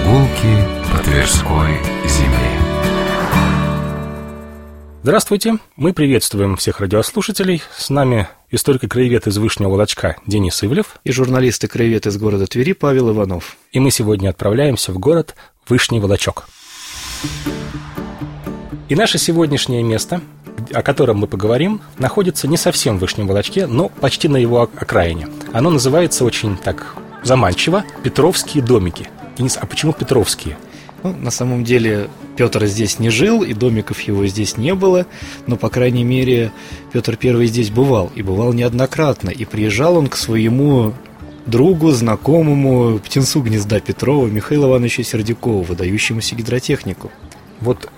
Прогулки по Тверской земле. Здравствуйте, мы приветствуем всех радиослушателей. С нами историк и краевед из Вышнего Волочка Денис Ивлев и журналист и краевед из города Твери Павел Иванов. И мы сегодня отправляемся в город Вышний Волочок. И наше сегодняшнее место, о котором мы поговорим, находится не совсем в Вышнем Волочке, но почти на его окраине. Оно называется очень так заманчиво «Петровские домики». Денис, а почему Петровские? На самом деле Петр здесь не жил, и домиков его здесь не было, но, по крайней мере, Петр I здесь бывал, и бывал неоднократно, и приезжал он к своему другу, знакомому, птенцу гнезда Петрова, Михаилу Ивановичу Сердюкову, выдающемуся гидротехнику. Вот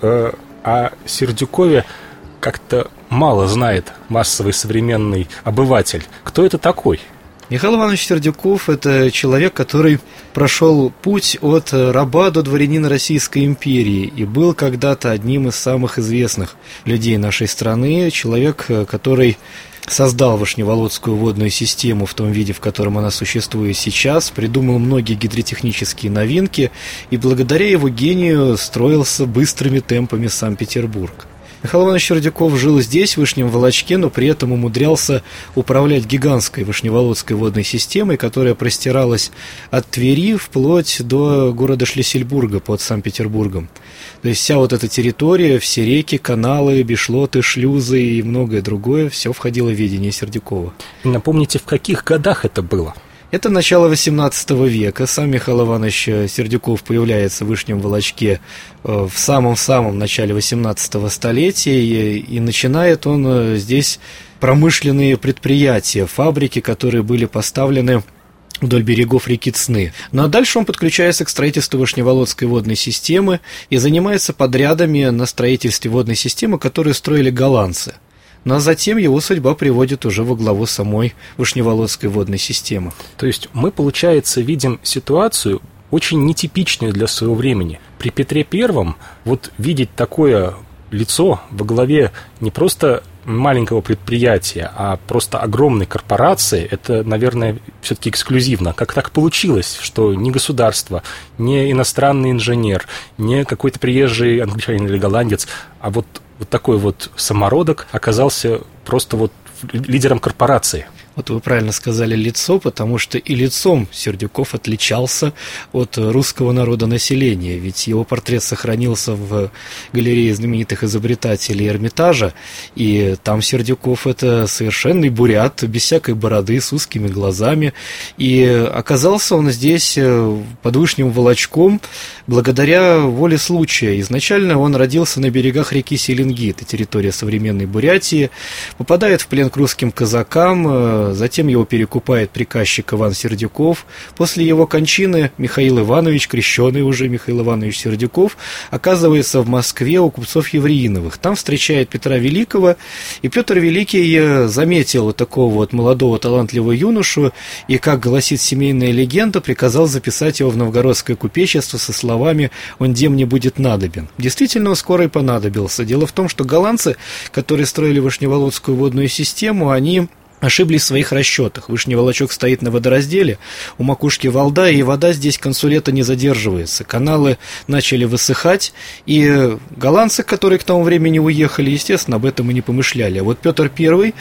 о Сердюкове как-то мало знает массовый современный обыватель. Кто это такой? Михаил Иванович Сердюков – это человек, который прошел путь от раба до дворянина Российской империи и был когда-то одним из самых известных людей нашей страны, человек, который создал Вышневолодскую водную систему в том виде, в котором она существует сейчас, придумал многие гидротехнические новинки и благодаря его гению строился быстрыми темпами Санкт-Петербург. Михаил Иванович Сердюков жил здесь, в Вышнем Волочке, но при этом умудрялся управлять гигантской Вышневолодской водной системой, которая простиралась от Твери вплоть до города Шлиссельбурга под Санкт-Петербургом. То есть вся вот эта территория, все реки, каналы, бешлоты, шлюзы и многое другое, все входило в ведение Сердюкова. Напомните, в каких годах это было? Это начало XVIII века. Сам Михаил Иванович Сердюков появляется в Вышнем Волочке в самом-самом начале XVIII столетия, и начинает он здесь промышленные предприятия, фабрики, которые были поставлены вдоль берегов реки Цны. Ну а дальше он подключается к строительству Вышневолодской водной системы и занимается подрядами на строительстве водной системы, которые строили голландцы. Ну а затем его судьба приводит уже во главу самой Вышневолодской водной системы. То есть мы, получается, видим ситуацию очень нетипичную для своего времени. При Петре I вот видеть такое лицо во главе не просто маленького предприятия, а просто огромной корпорации, это, наверное, все-таки эксклюзивно. Как так получилось, что ни государство, ни иностранный инженер, ни какой-то приезжий англичанин или голландец, а вот такой вот самородок оказался просто вот лидером корпорации? Вот вы правильно сказали лицо, потому что и лицом Сердюков отличался от русского народонаселения, ведь его портрет сохранился в галерее знаменитых изобретателей Эрмитажа, и там Сердюков — это совершенный бурят, без всякой бороды, с узкими глазами, и оказался он здесь под Вышним Волочком благодаря воле случая. Изначально он родился на берегах реки Селенги, это территория современной Бурятии, попадает в плен к русским казакам. Затем его перекупает приказчик Иван Сердюков. После его кончины Михаил Иванович, крещеный уже Михаил Иванович Сердюков, оказывается в Москве у купцов Евреиновых. Там встречает Петра Великого, и Петр Великий заметил такого вот молодого талантливого юношу, и, как гласит семейная легенда, приказал записать его в новгородское купечество со словами «Он де мне будет надобен». Действительно, он скоро и понадобился. Дело в том, что голландцы, которые строили Вышневолодскую водную систему, они ошиблись в своих расчетах. Вышний Волочок стоит на водоразделе, у макушки Валда, и вода здесь к концу лета не задерживается. Каналы начали высыхать, и голландцы, которые к тому времени уехали, естественно, об этом и не помышляли. А вот Петр I,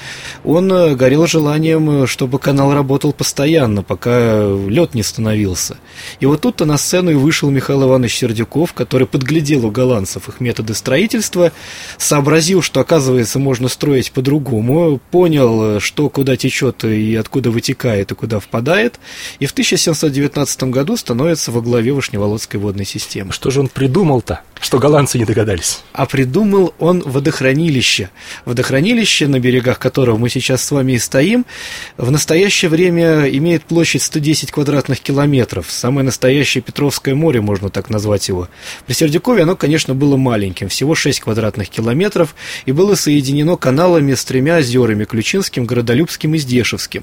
он горел желанием, чтобы канал работал постоянно, пока лед не становился. И вот тут-то на сцену и вышел Михаил Иванович Сердюков, который подглядел у голландцев их методы строительства, сообразил, что, оказывается, можно строить по-другому, понял, что куда течет и откуда вытекает и куда впадает, и в 1719 году становится во главе Вышневолодской водной системы. Что же он придумал-то, что голландцы не догадались? А придумал он водохранилище. Водохранилище, на берегах которого мы сейчас с вами и стоим, в настоящее время имеет площадь 110 квадратных километров. Самое настоящее Петровское море, можно так назвать его. При Сердюкове оно, конечно, было маленьким, всего 6 квадратных километров, и было соединено каналами с 3 озерами: Ключинским, Городолюбским и Здешевским.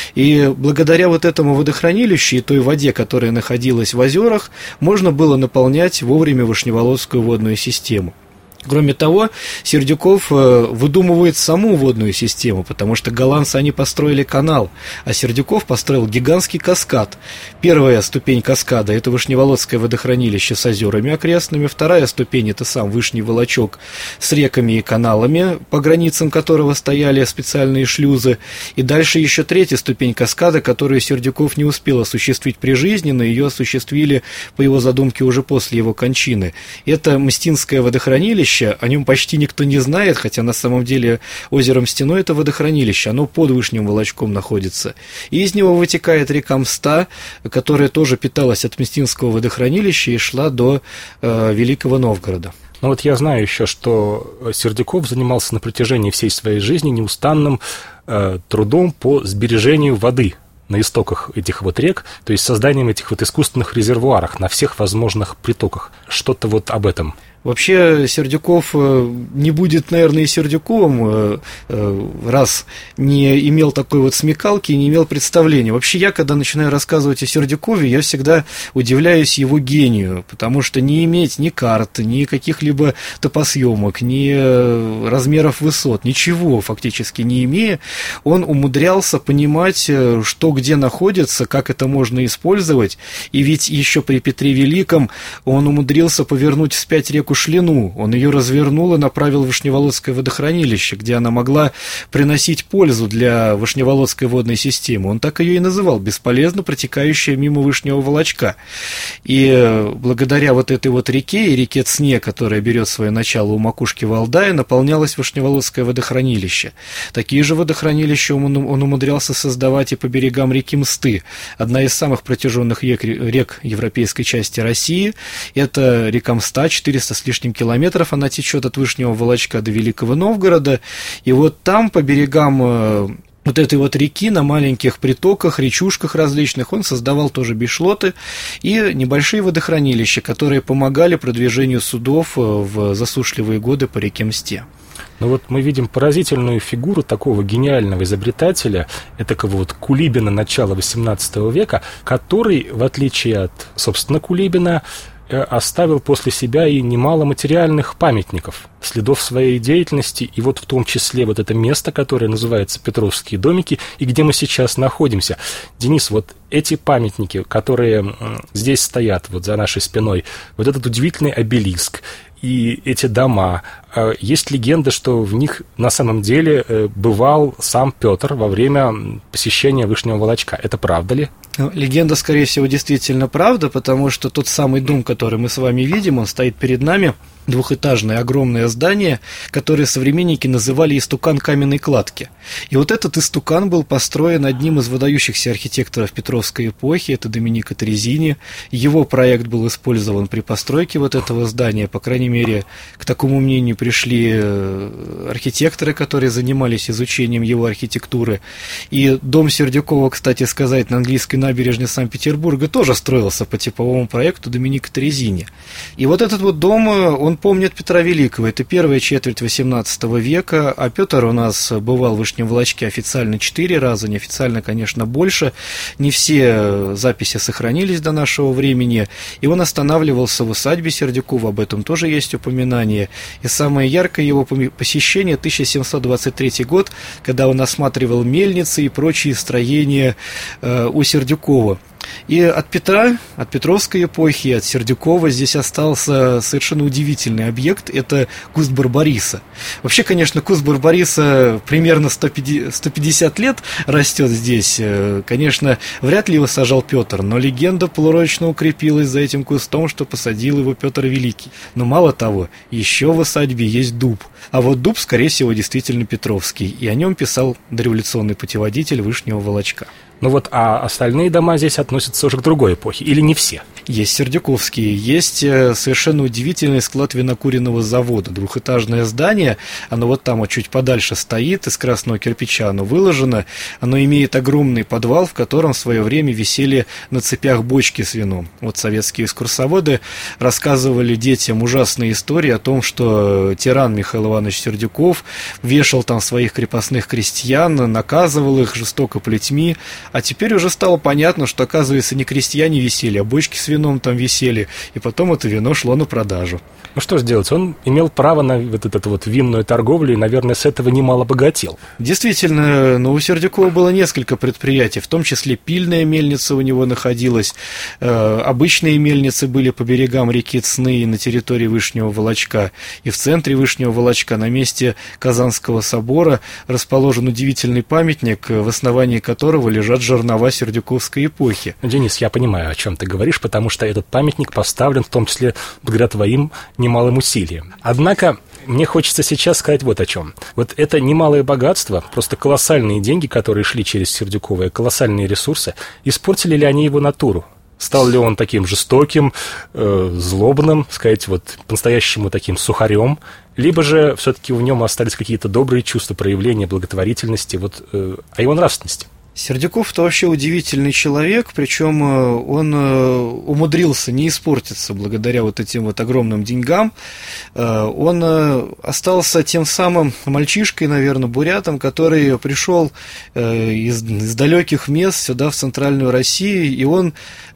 И благодаря вот этому водохранилищу и той воде, которая находилась в озерах, можно было наполнять вовремя Вышневолодскую водную систему. Кроме того, Сердюков выдумывает саму водную систему, потому что голландцы, они построили канал, а Сердюков построил гигантский каскад. Первая ступень каскада – это Вышневолодское водохранилище с озерами окрестными, вторая ступень – это сам Вышний Волочок с реками и каналами, по границам которого стояли специальные шлюзы, и дальше еще третья ступень каскада, которую Сердюков не успел осуществить при жизни, но ее осуществили по его задумке уже после его кончины. Это Мстинское водохранилище. О нем почти никто не знает, хотя на самом деле озеро Мстино – это водохранилище, оно под Вышним Волочком находится. И из него вытекает река Мста, которая тоже питалась от Мстинского водохранилища и шла до Великого Новгорода. Ну вот я знаю еще, что Сердюков занимался на протяжении всей своей жизни неустанным трудом по сбережению воды на истоках этих вот рек, то есть созданием этих вот искусственных резервуаров на всех возможных притоках. Что-то вот об этом. Вообще Сердюков не будет, наверное, и Сердюковым, раз не имел такой вот смекалки и не имел представления. Вообще я, когда начинаю рассказывать о Сердюкове, я всегда удивляюсь его гению, потому что не иметь ни карт, ни каких-либо топосъемок, ни размеров высот, ничего фактически не имея, он умудрялся понимать, что где находится, как это можно использовать, и ведь еще при Петре Великом он умудрился повернуть вспять реку Шлину, он ее развернул и направил в Вышневолодское водохранилище, где она могла приносить пользу для Вышневолодской водной системы. Он так ее и называл, бесполезно протекающая мимо Вышнего Волочка. И благодаря вот этой вот реке, и реке Цне, которая берет свое начало у макушки Валдая, наполнялось Вышневолодское водохранилище. Такие же водохранилища он умудрялся создавать и по берегам реки Мсты, одна из самых протяженных рек европейской части России. Это река Мста, 400 с лишним километров, она течет от Вышнего Волочка до Великого Новгорода, и вот там по берегам вот этой вот реки, на маленьких притоках, речушках различных, он создавал тоже бешлоты и небольшие водохранилища, которые помогали продвижению судов в засушливые годы по реке Мсте. Ну вот мы видим поразительную фигуру такого гениального изобретателя, этакого вот Кулибина начала XVIII века, который, в отличие от, собственно, Кулибина, оставил после себя и немало материальных памятников, следов своей деятельности, и вот в том числе вот это место, которое называется Петровские домики, и где мы сейчас находимся. Денис, вот эти памятники, которые здесь стоят, вот за нашей спиной, вот этот удивительный обелиск, и эти дома, есть легенда, что в них на самом деле бывал сам Петр во время посещения Вышнего Волочка. Это правда ли? Легенда, скорее всего, действительно правда, потому что тот самый дом, который мы с вами видим, он стоит перед нами, двухэтажное огромное здание, которое современники называли истукан каменной кладки. И вот этот истукан был построен одним из выдающихся архитекторов Петровской эпохи, это Доминико Трезини. Его проект был использован при постройке вот этого здания, по крайней мере, к такому мнению пришли архитекторы, которые занимались изучением его архитектуры. И дом Сердюкова, кстати сказать, на английской набережной Санкт-Петербурга тоже строился по типовому проекту Доминико Трезини. И вот этот вот дом, он помнит Петра Великого, это первая четверть XVIII века, а Петр у нас бывал в Вышнем Волочке официально 4 раза, неофициально, конечно, больше, не все записи сохранились до нашего времени, и он останавливался в усадьбе Сердюкова, об этом тоже есть упоминание, и самое яркое его посещение 1723 год, когда он осматривал мельницы и прочие строения у Сердюкова. И от Петра, от Петровской эпохи, от Сердюкова здесь остался совершенно удивительный объект – это куст барбариса. Вообще, конечно, куст барбариса примерно 150 лет растет здесь. Конечно, вряд ли его сажал Петр, но легенда полурочно укрепилась за этим кустом, что посадил его Петр Великий. Но мало того, еще в усадьбе есть дуб. А вот дуб, скорее всего, действительно петровский, и о нем писал дореволюционный путеводитель Вышнего Волочка. Ну вот, а остальные дома здесь относятся уже к другой эпохе, или не все? Есть сердюковские, есть совершенно удивительный склад винокуренного завода, двухэтажное здание, оно вот там вот чуть подальше стоит, из красного кирпича оно выложено, оно имеет огромный подвал, в котором в свое время висели на цепях бочки с вином. Вот советские экскурсоводы рассказывали детям ужасные истории о том, что тиран Михаил Иванович Сердюков вешал там своих крепостных крестьян, наказывал их жестоко плетьми. А теперь уже стало понятно, что, оказывается, не крестьяне висели, а бочки с вином вином там висели, и потом это вино шло на продажу. Ну что же делать? Он имел право на вот эту вот винную торговлю и, наверное, с этого немало богател. Действительно, у Сердюкова было несколько предприятий, в том числе пильная мельница у него находилась, обычные мельницы были по берегам реки Цны и на территории Вышнего Волочка, и в центре Вышнего Волочка, на месте Казанского собора, расположен удивительный памятник, в основании которого лежат жернова сердюковской эпохи. Денис, я понимаю, о чем ты говоришь, потому что этот памятник поставлен в том числе благодаря твоим немалым усилиям. Однако мне хочется сейчас сказать вот о чем. Вот это немалое богатство, просто колоссальные деньги, которые шли через Сердюкова, колоссальные ресурсы, испортили ли они его натуру? Стал ли он таким жестоким, злобным, сказать, вот по-настоящему таким сухарем, либо же все-таки в нем остались какие-то добрые чувства, проявления благотворительности, вот о его нравственности? Сердюков-то вообще удивительный человек, причем он умудрился не испортиться благодаря вот этим вот огромным деньгам. Он остался тем самым мальчишкой, наверное, бурятом, который пришел из далеких мест сюда, в центральную Россию, и он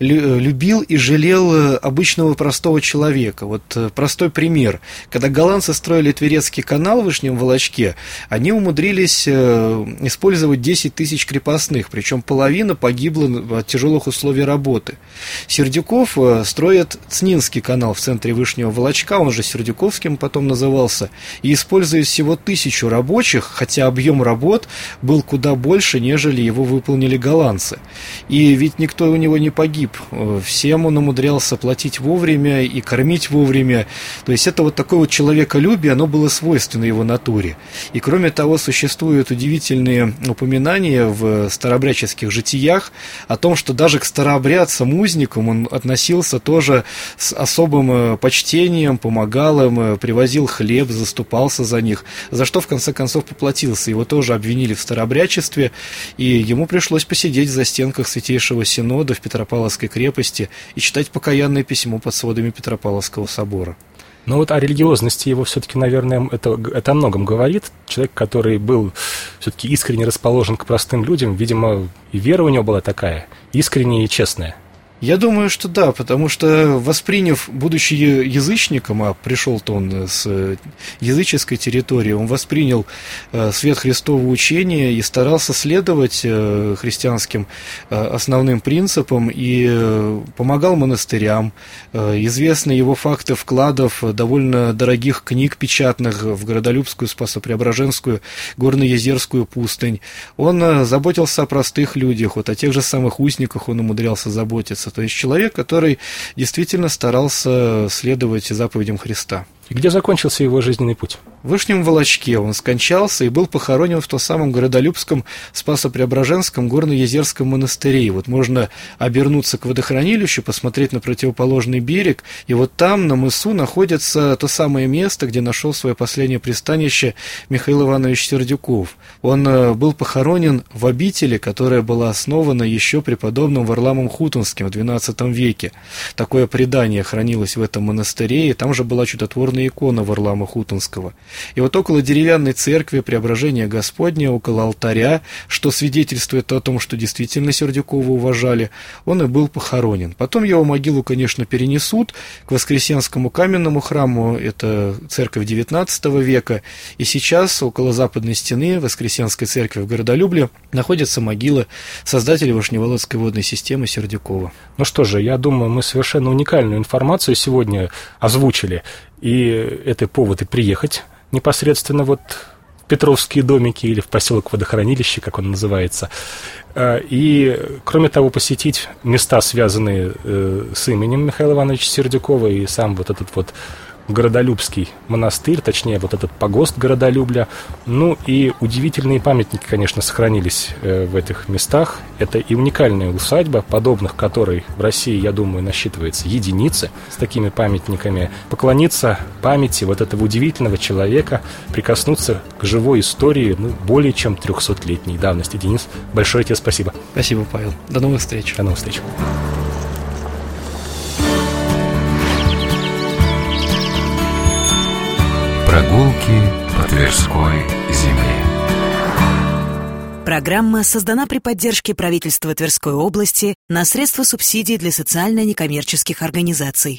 любил и жалел обычного простого человека. Вот простой пример. Когда голландцы строили Тверецкий канал в Вышнем Волочке, они умудрились использовать 10 тысяч крепостных, причем половина погибла от тяжелых условий работы. Сердюков строит Цнинский канал в центре Вышнего Волочка, он же Сердюковским потом назывался, и использует всего 1000 рабочих, хотя объем работ был куда больше, нежели его выполнили голландцы. И ведь никто у него не погиб, всем он умудрялся платить вовремя и кормить вовремя, то есть это вот такое вот человеколюбие, оно было свойственно его натуре. И кроме того, существуют удивительные упоминания в старообрядческих житиях о том, что даже к старообрядцам, узникам он относился тоже с особым почтением, помогал им, привозил хлеб, заступался за них, за что в конце концов поплатился. Его тоже обвинили в старообрядчестве, и ему пришлось посидеть в застенках Святейшего Синода в Петропавловской крепости и читать покаянное письмо под сводами Петропавловского собора. Но вот о религиозности его все-таки, наверное, это о многом говорит. Человек, который был все-таки искренне расположен к простым людям, видимо, и вера у него была такая, искренняя и честная. Я думаю, что да, потому что, восприняв, будучи язычником, а пришел-то он с языческой территории, он воспринял свет Христова учения и старался следовать христианским основным принципам и помогал монастырям. Известны его факты вкладов довольно дорогих книг печатных в Городолюбскую, Спасо-Преображенскую, Горно-Езерскую пустынь. Он заботился о простых людях, вот о тех же самых узниках он умудрялся заботиться. То есть человек, который действительно старался следовать заповедям Христа. И где закончился его жизненный путь? В Вышнем Волочке он скончался и был похоронен в том самом Городолюбском Спасо-Преображенском Горно-Езерском монастыре. Вот можно обернуться к водохранилищу, посмотреть на противоположный берег, и вот там, на мысу, находится то самое место, где нашел свое последнее пристанище Михаил Иванович Сердюков. Он был похоронен в обители, которая была основана еще преподобным Варламом Хутунским в XII веке. Такое предание хранилось в этом монастыре, и там же была чудотворная икона Варлама Хутунского. И вот около деревянной церкви Преображения Господня, около алтаря, что свидетельствует о том, что действительно Сердюкова уважали, он и был похоронен. Потом его могилу, конечно, перенесут к Воскресенскому каменному храму, это церковь XIX века, и сейчас около западной стены Воскресенской церкви в Городолюбле находится могила создателя Вышневолодской водной системы Сердюкова. Ну что же, я думаю, мы совершенно уникальную информацию сегодня озвучили, и это повод и приехать непосредственно вот в Петровские домики или в поселок Водохранилище, как он называется, и, кроме того, посетить места, связанные с именем Михаила Ивановича Сердюкова, и сам вот этот вот Городолюбский монастырь, точнее, вот этот погост Городолюбля. Ну и удивительные памятники, конечно, сохранились в этих местах. Это и уникальная усадьба, подобных которой в России, я думаю, насчитывается единицы с такими памятниками. Поклониться памяти вот этого удивительного человека, прикоснуться к живой истории более чем 300-летней давности. Денис, большое тебе спасибо. Спасибо, Павел. До новых встреч. До новых встреч. Прогулки по Тверской земле. Программа создана при поддержке правительства Тверской области на средства субсидий для социально-некоммерческих организаций.